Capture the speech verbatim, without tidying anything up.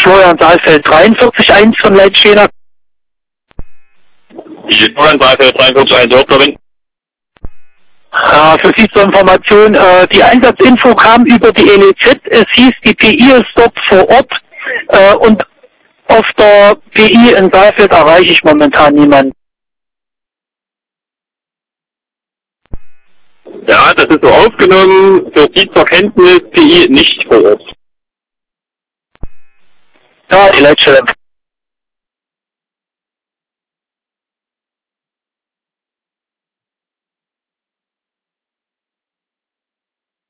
Florian Saalfeld dreiundvierzig eins von Leitsteiner. Die Florian Saalfeld dreiundvierzig eins Hochkobin. Ja, für Sie zur Information, äh, die Einsatzinfo kam über die L E Z, es hieß, die P I ist dort vor Ort äh, und auf der P I in Saalfeld erreiche ich momentan niemanden. Ja, das ist so aufgenommen, für Sie zur Kenntnis, P I nicht vor Ort. Ja, die Leitstelle.